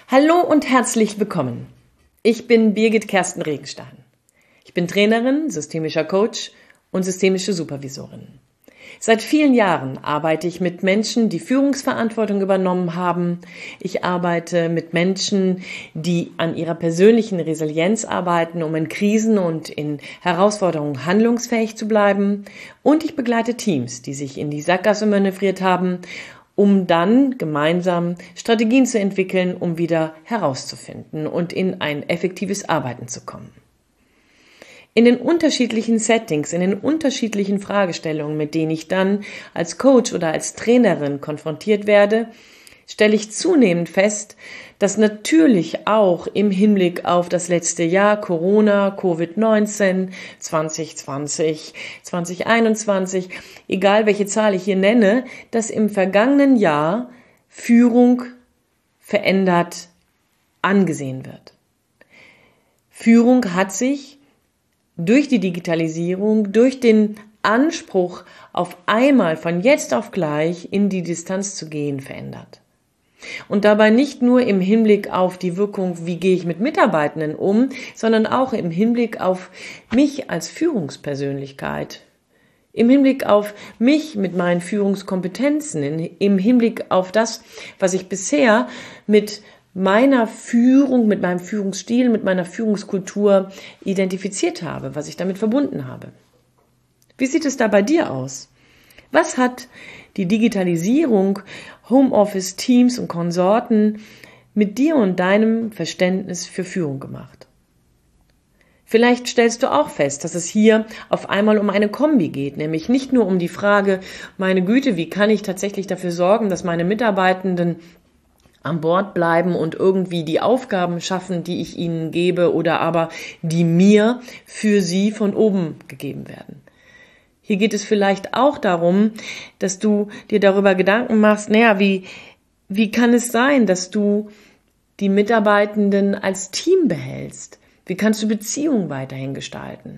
Hallo und herzlich willkommen. Ich bin Birgit Kersten Regenstein. Ich bin Trainerin, systemischer Coach und systemische Supervisorin. Seit vielen Jahren arbeite ich mit Menschen, die Führungsverantwortung übernommen haben. Ich arbeite mit Menschen, die an ihrer persönlichen Resilienz arbeiten, um in Krisen und in Herausforderungen handlungsfähig zu bleiben. Und ich begleite Teams, die sich in die Sackgasse manövriert haben, um dann gemeinsam Strategien zu entwickeln, um wieder herauszufinden und in ein effektives Arbeiten zu kommen. In den unterschiedlichen Settings, in den unterschiedlichen Fragestellungen, mit denen ich dann als Coach oder als Trainerin konfrontiert werde, stelle ich zunehmend fest, dass natürlich auch im Hinblick auf das letzte Jahr Corona, Covid-19, 2020, 2021, egal welche Zahl ich hier nenne, dass im vergangenen Jahr Führung verändert angesehen wird. Führung hat sich durch die Digitalisierung, durch den Anspruch, auf einmal von jetzt auf gleich in die Distanz zu gehen, verändert. Und dabei nicht nur im Hinblick auf die Wirkung, wie gehe ich mit Mitarbeitenden um, sondern auch im Hinblick auf mich als Führungspersönlichkeit, im Hinblick auf mich mit meinen Führungskompetenzen, im Hinblick auf das, was ich bisher mit meiner Führung, mit meinem Führungsstil, mit meiner Führungskultur identifiziert habe, was ich damit verbunden habe. Wie sieht es da bei dir aus? Was hat die Digitalisierung, Homeoffice, Teams und Konsorten mit dir und deinem Verständnis für Führung gemacht? Vielleicht stellst du auch fest, dass es hier auf einmal um eine Kombi geht, nämlich nicht nur um die Frage, meine Güte, wie kann ich tatsächlich dafür sorgen, dass meine Mitarbeitenden an Bord bleiben und irgendwie die Aufgaben schaffen, die ich ihnen gebe oder aber die mir für sie von oben gegeben werden. Hier geht es vielleicht auch darum, dass du dir darüber Gedanken machst, wie kann es sein, dass du die Mitarbeitenden als Team behältst? Wie kannst du Beziehungen weiterhin gestalten?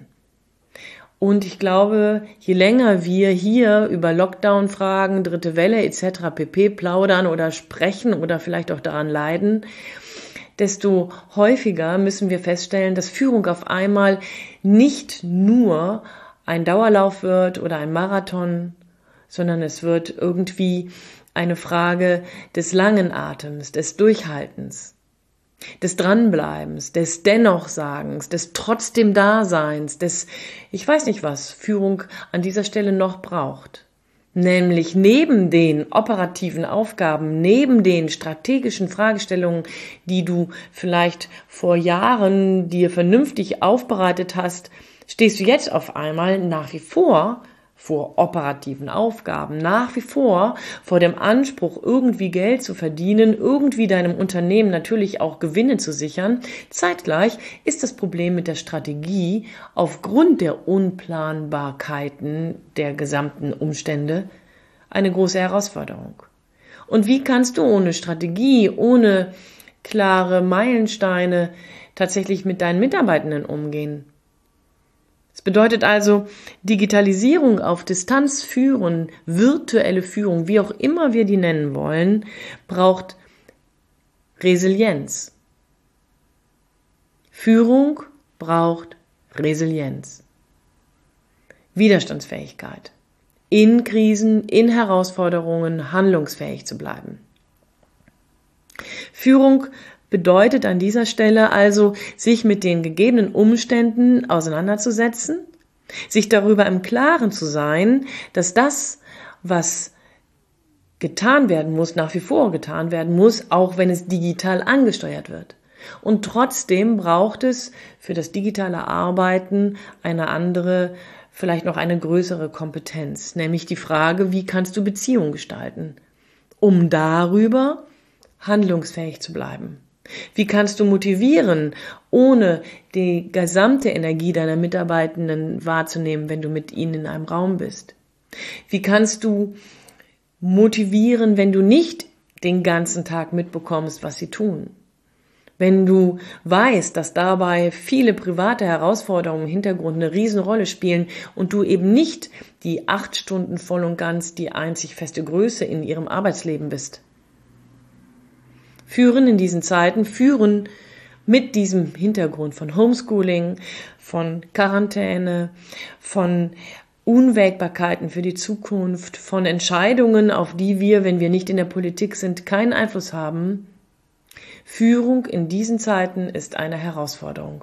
Und ich glaube, je länger wir hier über Lockdown-Fragen, dritte Welle etc. pp. Plaudern oder sprechen oder vielleicht auch daran leiden, desto häufiger müssen wir feststellen, dass Führung auf einmal nicht nur ein Dauerlauf wird oder ein Marathon, sondern es wird irgendwie eine Frage des langen Atems, des Durchhaltens, des Dranbleibens, des Dennochsagens, des trotzdem Daseins, des, ich weiß nicht was, Führung an dieser Stelle noch braucht. Nämlich neben den operativen Aufgaben, neben den strategischen Fragestellungen, die du vielleicht vor Jahren dir vernünftig aufbereitet hast, stehst du jetzt auf einmal nach wie vor vor operativen Aufgaben, nach wie vor vor dem Anspruch, irgendwie Geld zu verdienen, irgendwie deinem Unternehmen natürlich auch Gewinne zu sichern. Zeitgleich ist das Problem mit der Strategie aufgrund der Unplanbarkeiten der gesamten Umstände eine große Herausforderung. Und wie kannst du ohne Strategie, ohne klare Meilensteine tatsächlich mit deinen Mitarbeitenden umgehen? Es bedeutet also, Digitalisierung auf Distanz führen, virtuelle Führung, wie auch immer wir die nennen wollen, braucht Resilienz. Führung braucht Resilienz. Widerstandsfähigkeit. In Krisen, in Herausforderungen handlungsfähig zu bleiben. Führung bedeutet an dieser Stelle also, sich mit den gegebenen Umständen auseinanderzusetzen, sich darüber im Klaren zu sein, dass das, was getan werden muss, nach wie vor getan werden muss, auch wenn es digital angesteuert wird. Und trotzdem braucht es für das digitale Arbeiten eine andere, vielleicht noch eine größere Kompetenz, nämlich die Frage, wie kannst du Beziehungen gestalten, um darüber handlungsfähig zu bleiben. Wie kannst du motivieren, ohne die gesamte Energie deiner Mitarbeitenden wahrzunehmen, wenn du mit ihnen in einem Raum bist? Wie kannst du motivieren, wenn du nicht den ganzen Tag mitbekommst, was sie tun? Wenn du weißt, dass dabei viele private Herausforderungen im Hintergrund eine Riesenrolle spielen und du eben nicht die 8 Stunden voll und ganz die einzig feste Größe in ihrem Arbeitsleben bist. Führen in diesen Zeiten, führen mit diesem Hintergrund von Homeschooling, von Quarantäne, von Unwägbarkeiten für die Zukunft, von Entscheidungen, auf die wir, wenn wir nicht in der Politik sind, keinen Einfluss haben. Führung in diesen Zeiten ist eine Herausforderung.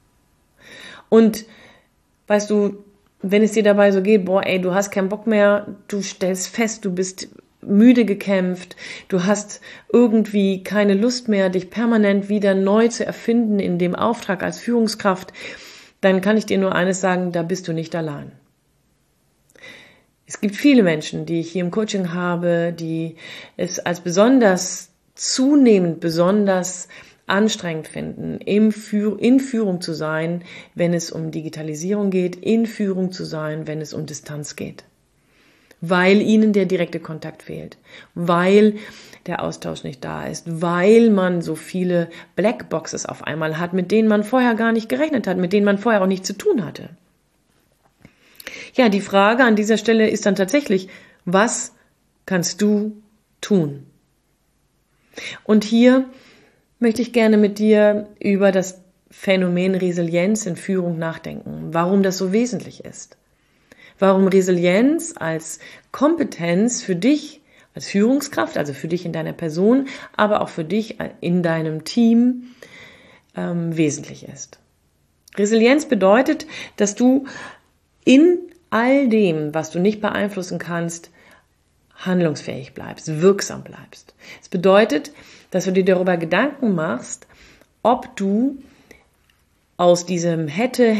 Und weißt du, wenn es dir dabei so geht, du hast keinen Bock mehr, du stellst fest, du bist müde gekämpft, du hast irgendwie keine Lust mehr, dich permanent wieder neu zu erfinden in dem Auftrag als Führungskraft, dann kann ich dir nur eines sagen, da bist du nicht allein. Es gibt viele Menschen, die ich hier im Coaching habe, die es als zunehmend besonders anstrengend finden, in Führung zu sein, wenn es um Digitalisierung geht, in Führung zu sein, wenn es um Distanz geht. Weil ihnen der direkte Kontakt fehlt, weil der Austausch nicht da ist, weil man so viele Blackboxes auf einmal hat, mit denen man vorher gar nicht gerechnet hat, mit denen man vorher auch nichts zu tun hatte. Ja, die Frage an dieser Stelle ist dann tatsächlich, was kannst du tun? Und hier möchte ich gerne mit dir über das Phänomen Resilienz in Führung nachdenken, warum das so wesentlich ist. Warum Resilienz als Kompetenz für dich als Führungskraft, also für dich in deiner Person, aber auch für dich in deinem Team wesentlich ist. Resilienz bedeutet, dass du in all dem, was du nicht beeinflussen kannst, handlungsfähig bleibst, wirksam bleibst. Es bedeutet, dass du dir darüber Gedanken machst, ob du aus diesem hätte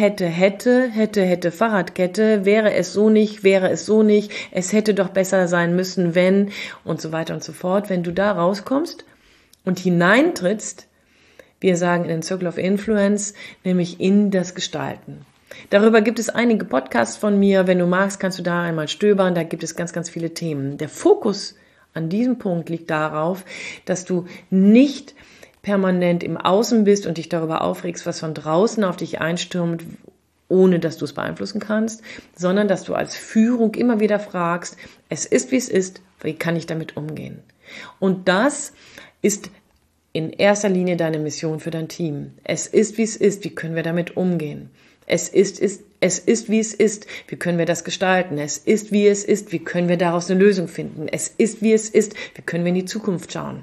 Fahrradkette, wäre es so nicht, es hätte doch besser sein müssen, wenn und so weiter und so fort, wenn du da rauskommst und hineintrittst, wir sagen in den Circle of Influence, nämlich in das Gestalten. Darüber gibt es einige Podcasts von mir. Wenn du magst, kannst du da einmal stöbern. Da gibt es ganz, ganz viele Themen. Der Fokus an diesem Punkt liegt darauf, dass du nicht permanent im Außen bist und dich darüber aufregst, was von draußen auf dich einstürmt, ohne dass du es beeinflussen kannst, sondern dass du als Führung immer wieder fragst, es ist, wie es ist, wie kann ich damit umgehen? Und das ist in erster Linie deine Mission für dein Team. Es ist, wie es ist, wie können wir damit umgehen? Es ist, wie es ist. Wie können wir das gestalten? Es ist, wie es ist. Wie können wir daraus eine Lösung finden? Es ist, wie es ist. Wie können wir in die Zukunft schauen?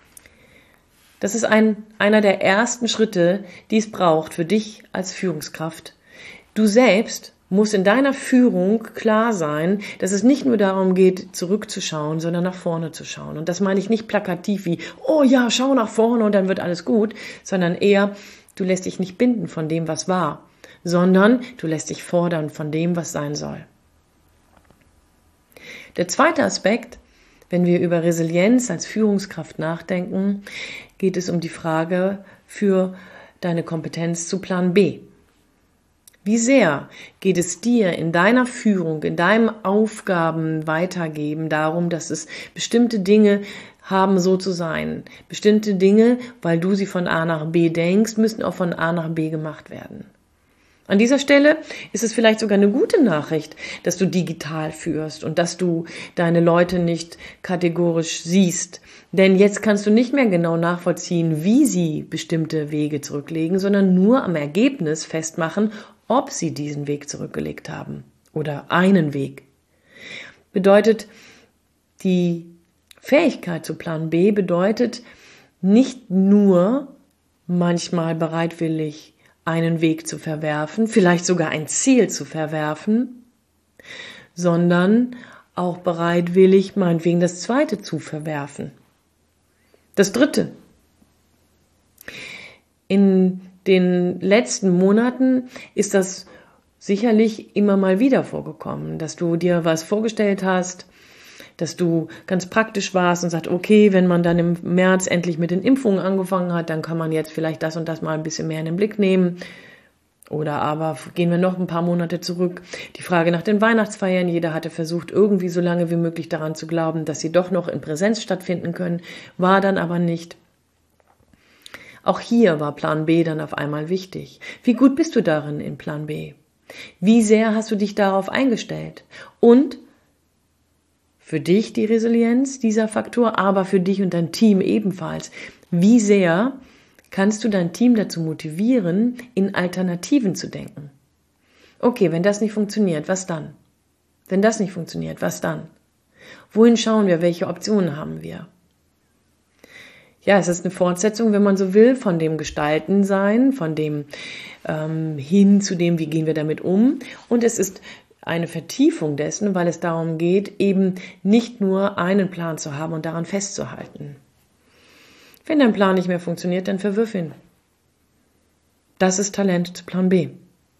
Das ist einer der ersten Schritte, die es braucht für dich als Führungskraft. Du selbst musst in deiner Führung klar sein, dass es nicht nur darum geht, zurückzuschauen, sondern nach vorne zu schauen. Und das meine ich nicht plakativ wie, oh ja, schau nach vorne und dann wird alles gut, sondern eher, du lässt dich nicht binden von dem, was war, sondern du lässt dich fordern von dem, was sein soll. Der zweite Aspekt, wenn wir über Resilienz als Führungskraft nachdenken, geht es um die Frage für deine Kompetenz zu Plan B. Wie sehr geht es dir in deiner Führung, in deinem Aufgaben weitergeben darum, dass es bestimmte Dinge haben so zu sein. Bestimmte Dinge, weil du sie von A nach B denkst, müssen auch von A nach B gemacht werden. An dieser Stelle ist es vielleicht sogar eine gute Nachricht, dass du digital führst und dass du deine Leute nicht kategorisch siehst. Denn jetzt kannst du nicht mehr genau nachvollziehen, wie sie bestimmte Wege zurücklegen, sondern nur am Ergebnis festmachen, ob sie diesen Weg zurückgelegt haben oder einen Weg. Bedeutet, die Fähigkeit zu Plan B bedeutet nicht nur manchmal bereitwillig einen Weg zu verwerfen, vielleicht sogar ein Ziel zu verwerfen, sondern auch bereitwillig meinetwegen das zweite zu verwerfen. Das dritte. In den letzten Monaten ist das sicherlich immer mal wieder vorgekommen, dass du dir was vorgestellt hast, dass du ganz praktisch warst und sagst, okay, wenn man dann im März endlich mit den Impfungen angefangen hat, dann kann man jetzt vielleicht das und das mal ein bisschen mehr in den Blick nehmen. Oder aber gehen wir noch ein paar Monate zurück. Die Frage nach den Weihnachtsfeiern, jeder hatte versucht, irgendwie so lange wie möglich daran zu glauben, dass sie doch noch in Präsenz stattfinden können, war dann aber nicht. Auch hier war Plan B dann auf einmal wichtig. Wie gut bist du darin in Plan B? Wie sehr hast du dich darauf eingestellt? Und für dich die Resilienz, dieser Faktor, aber für dich und dein Team ebenfalls. Wie sehr kannst du dein Team dazu motivieren, in Alternativen zu denken? Okay, wenn das nicht funktioniert, was dann? Wenn das nicht funktioniert, was dann? Wohin schauen wir? Welche Optionen haben wir? Ja, es ist eine Fortsetzung, wenn man so will, von dem Gestalten sein, von dem hin zu dem, wie gehen wir damit um. Und es ist eine Vertiefung dessen, weil es darum geht, eben nicht nur einen Plan zu haben und daran festzuhalten. Wenn dein Plan nicht mehr funktioniert, dann verwirf ihn. Das ist Talent zu Plan B.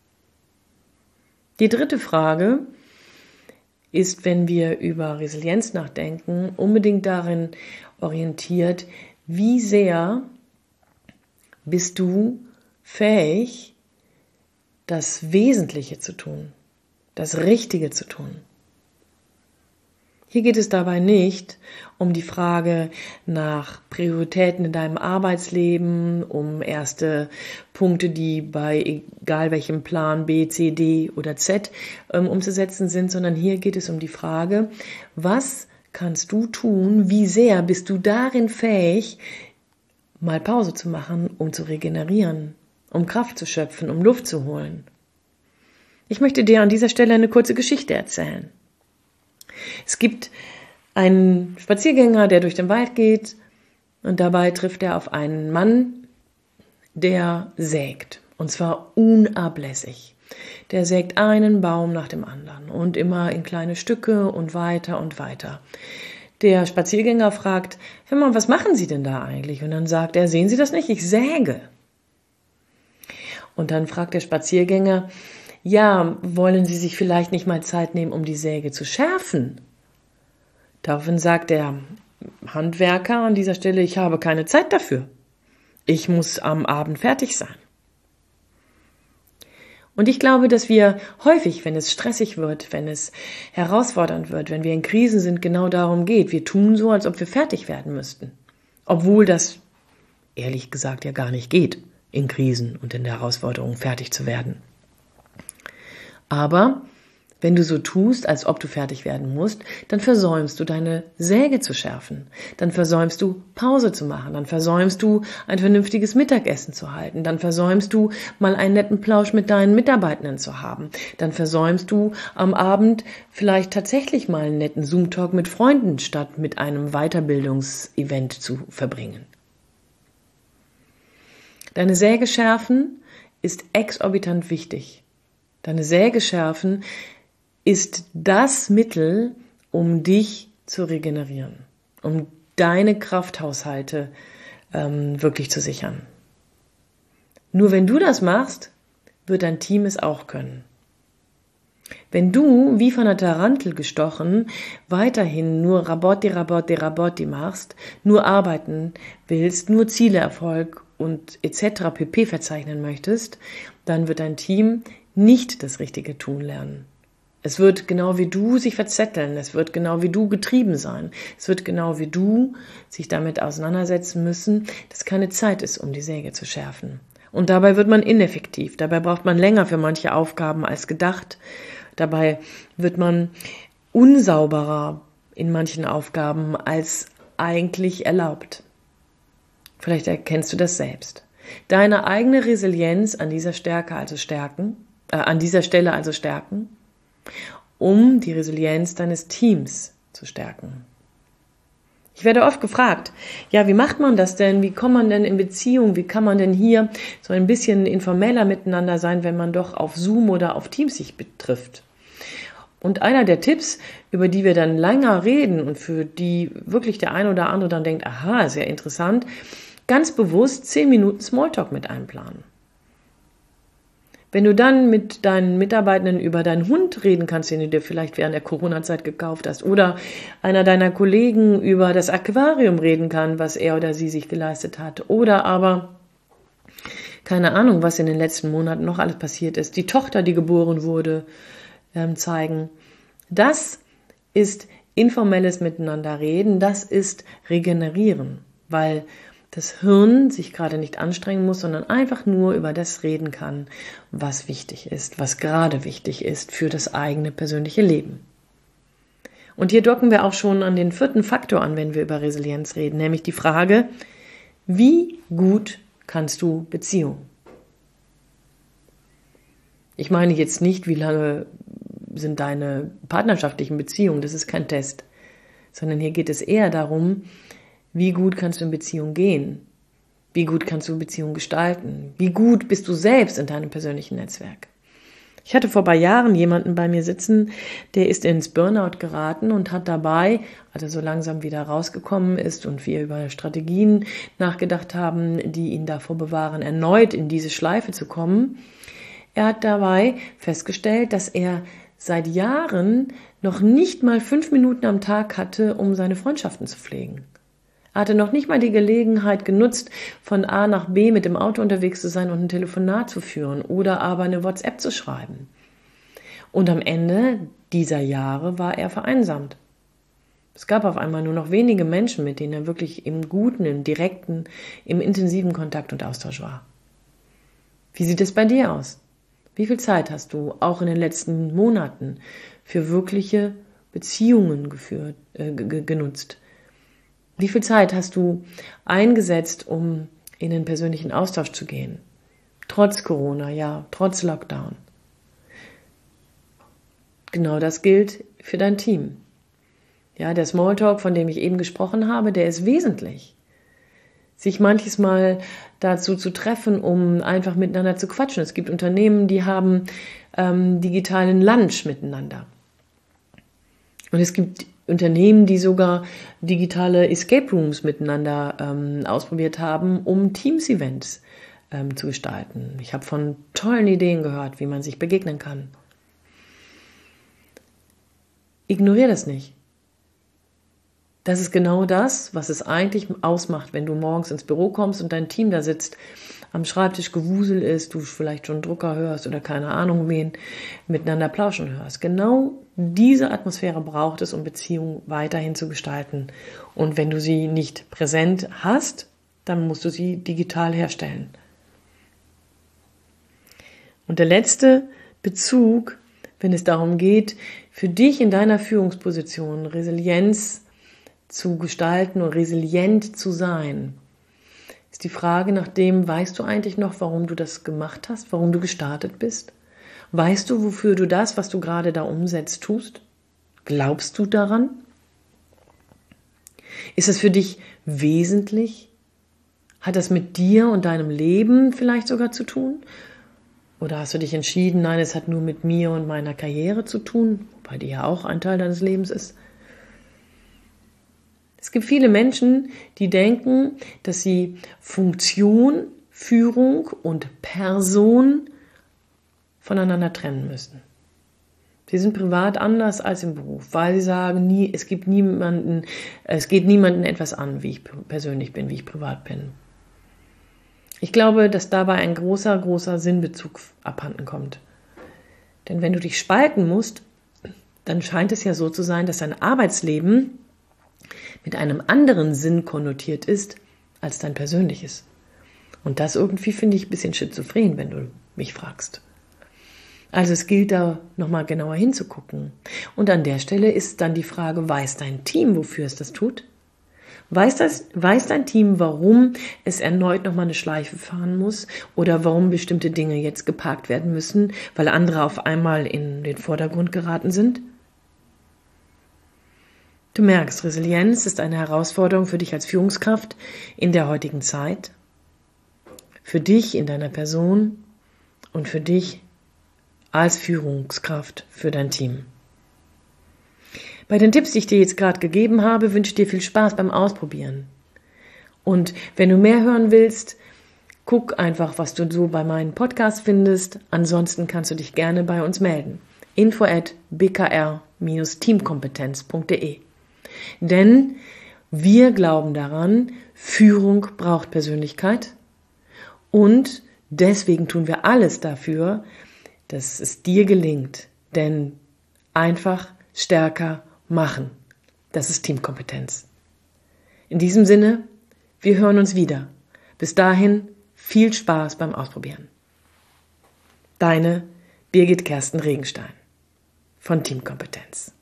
Die dritte Frage ist, wenn wir über Resilienz nachdenken, unbedingt darin orientiert, wie sehr bist du fähig, das Wesentliche zu tun, das Richtige zu tun. Hier geht es dabei nicht um die Frage nach Prioritäten in deinem Arbeitsleben, um erste Punkte, die bei egal welchem Plan B, C, D oder Z umzusetzen sind, sondern hier geht es um die Frage, was kannst du tun, wie sehr bist du darin fähig, mal Pause zu machen, um zu regenerieren, um Kraft zu schöpfen, um Luft zu holen. Ich möchte dir an dieser Stelle eine kurze Geschichte erzählen. Es gibt einen Spaziergänger, der durch den Wald geht und dabei trifft er auf einen Mann, der sägt, und zwar unablässig. Der sägt einen Baum nach dem anderen und immer in kleine Stücke und weiter und weiter. Der Spaziergänger fragt, hör mal, was machen Sie denn da eigentlich? Und dann sagt er, sehen Sie das nicht? Ich säge. Und dann fragt der Spaziergänger, ja, wollen Sie sich vielleicht nicht mal Zeit nehmen, um die Säge zu schärfen? Daraufhin sagt der Handwerker an dieser Stelle, ich habe keine Zeit dafür. Ich muss am Abend fertig sein. Und ich glaube, dass wir häufig, wenn es stressig wird, wenn es herausfordernd wird, wenn wir in Krisen sind, genau darum geht. Wir tun so, als ob wir fertig werden müssten. Obwohl das, ehrlich gesagt, ja gar nicht geht, in Krisen und in der Herausforderung fertig zu werden. Aber wenn du so tust, als ob du fertig werden musst, dann versäumst du deine Säge zu schärfen. Dann versäumst du Pause zu machen. Dann versäumst du ein vernünftiges Mittagessen zu halten. Dann versäumst du mal einen netten Plausch mit deinen Mitarbeitenden zu haben. Dann versäumst du am Abend vielleicht tatsächlich mal einen netten Zoom-Talk mit Freunden, statt mit einem Weiterbildungsevent zu verbringen. Deine Säge schärfen ist exorbitant wichtig. Deine Säge schärfen ist das Mittel, um dich zu regenerieren, um deine Krafthaushalte wirklich zu sichern. Nur wenn du das machst, wird dein Team es auch können. Wenn du, wie von einer Tarantel gestochen, weiterhin nur Rabotti machst, nur arbeiten willst, nur Zieleerfolg und etc. pp. Verzeichnen möchtest, dann wird dein Team nicht das Richtige tun lernen. Es wird genau wie du sich verzetteln, es wird genau wie du getrieben sein, es wird genau wie du sich damit auseinandersetzen müssen, dass keine Zeit ist, um die Säge zu schärfen. Und dabei wird man ineffektiv, dabei braucht man länger für manche Aufgaben als gedacht, dabei wird man unsauberer in manchen Aufgaben als eigentlich erlaubt. Vielleicht erkennst du das selbst. Deine eigene Resilienz an dieser Stelle also stärken, um die Resilienz deines Teams zu stärken. Ich werde oft gefragt, ja, wie macht man das denn? Wie kommt man denn in Beziehung? Wie kann man denn hier so ein bisschen informeller miteinander sein, wenn man doch auf Zoom oder auf Teams sich betrifft? Und einer der Tipps, über die wir dann länger reden und für die wirklich der eine oder andere dann denkt, aha, sehr interessant, ganz bewusst 10 Minuten Smalltalk mit einplanen. Wenn du dann mit deinen Mitarbeitenden über deinen Hund reden kannst, den du dir vielleicht während der Corona-Zeit gekauft hast, oder einer deiner Kollegen über das Aquarium reden kann, was er oder sie sich geleistet hat, oder aber, keine Ahnung, was in den letzten Monaten noch alles passiert ist, die Tochter, die geboren wurde, zeigen. Das ist informelles Miteinanderreden, das ist Regenerieren, weil das Hirn sich gerade nicht anstrengen muss, sondern einfach nur über das reden kann, was wichtig ist, was gerade wichtig ist für das eigene persönliche Leben. Und hier docken wir auch schon an den 4. Faktor an, wenn wir über Resilienz reden, nämlich die Frage, Wie gut kannst du Beziehung? Ich meine jetzt nicht, wie lange sind deine partnerschaftlichen Beziehungen, das ist kein Test, sondern hier geht es eher darum, wie gut kannst du in Beziehung gehen? Wie gut kannst du Beziehung gestalten? Wie gut bist du selbst in deinem persönlichen Netzwerk? Ich hatte vor ein paar Jahren jemanden bei mir sitzen, der ist ins Burnout geraten und hat dabei, als er so langsam wieder rausgekommen ist und wir über Strategien nachgedacht haben, die ihn davor bewahren, erneut in diese Schleife zu kommen, er hat dabei festgestellt, dass er seit Jahren noch nicht mal 5 Minuten am Tag hatte, um seine Freundschaften zu pflegen. Er hatte noch nicht mal die Gelegenheit genutzt, von A nach B mit dem Auto unterwegs zu sein und ein Telefonat zu führen oder aber eine WhatsApp zu schreiben. Und am Ende dieser Jahre war er vereinsamt. Es gab auf einmal nur noch wenige Menschen, mit denen er wirklich im guten, im direkten, im intensiven Kontakt und Austausch war. Wie sieht es bei dir aus? Wie viel Zeit hast du auch in den letzten Monaten für wirkliche Beziehungen genutzt? Wie viel Zeit hast du eingesetzt, um in den persönlichen Austausch zu gehen? Trotz Corona, ja, trotz Lockdown. Genau das gilt für dein Team. Ja, der Smalltalk, von dem ich eben gesprochen habe, der ist wesentlich. Sich manches Mal dazu zu treffen, um einfach miteinander zu quatschen. Es gibt Unternehmen, die haben digitalen Lunch miteinander. Und es gibt Unternehmen, die sogar digitale Escape Rooms miteinander ausprobiert haben, um Teams-Events zu gestalten. Ich habe von tollen Ideen gehört, wie man sich begegnen kann. Ignoriere das nicht. Das ist genau das, was es eigentlich ausmacht, wenn du morgens ins Büro kommst und dein Team da sitzt, am Schreibtisch Gewusel ist, du vielleicht schon Drucker hörst oder keine Ahnung wen, miteinander plauschen hörst. Genau diese Atmosphäre braucht es, um Beziehungen weiterhin zu gestalten. Und wenn du sie nicht präsent hast, dann musst du sie digital herstellen. Und der letzte Bezug, wenn es darum geht, für dich in deiner Führungsposition Resilienz zu gestalten und resilient zu sein, ist die Frage nach dem, weißt du eigentlich noch, warum du das gemacht hast, warum du gestartet bist? Weißt du, wofür du das, was du gerade da umsetzt, tust? Glaubst du daran? Ist es für dich wesentlich? Hat das mit dir und deinem Leben vielleicht sogar zu tun? Oder hast du dich entschieden, nein, es hat nur mit mir und meiner Karriere zu tun, wobei die ja auch ein Teil deines Lebens ist? Es gibt viele Menschen, die denken, dass sie Funktion, Führung und Person voneinander trennen müssen. Sie sind privat anders als im Beruf, weil sie sagen, es geht niemanden etwas an, wie ich persönlich bin, wie ich privat bin. Ich glaube, dass dabei ein großer, großer Sinnbezug abhanden kommt. Denn wenn du dich spalten musst, dann scheint es ja so zu sein, dass dein Arbeitsleben mit einem anderen Sinn konnotiert ist als dein persönliches. Und das irgendwie finde ich ein bisschen schizophren, wenn du mich fragst. Also es gilt da nochmal genauer hinzugucken. Und an der Stelle ist dann die Frage, weiß dein Team, wofür es das tut? Weiß dein Team, warum es erneut nochmal eine Schleife fahren muss oder warum bestimmte Dinge jetzt geparkt werden müssen, weil andere auf einmal in den Vordergrund geraten sind? Du merkst, Resilienz ist eine Herausforderung für dich als Führungskraft in der heutigen Zeit, für dich in deiner Person und für dich als Führungskraft für dein Team. Bei den Tipps, die ich dir jetzt gerade gegeben habe, wünsche ich dir viel Spaß beim Ausprobieren. Und wenn du mehr hören willst, guck einfach, was du so bei meinen Podcasts findest. Ansonsten kannst du dich gerne bei uns melden. info@bkr-teamkompetenz.de. Denn wir glauben daran, Führung braucht Persönlichkeit und deswegen tun wir alles dafür, dass es dir gelingt. Denn einfach stärker machen, das ist Teamkompetenz. In diesem Sinne, wir hören uns wieder. Bis dahin, viel Spaß beim Ausprobieren. Deine Birgit Kersten Regenstein von Teamkompetenz.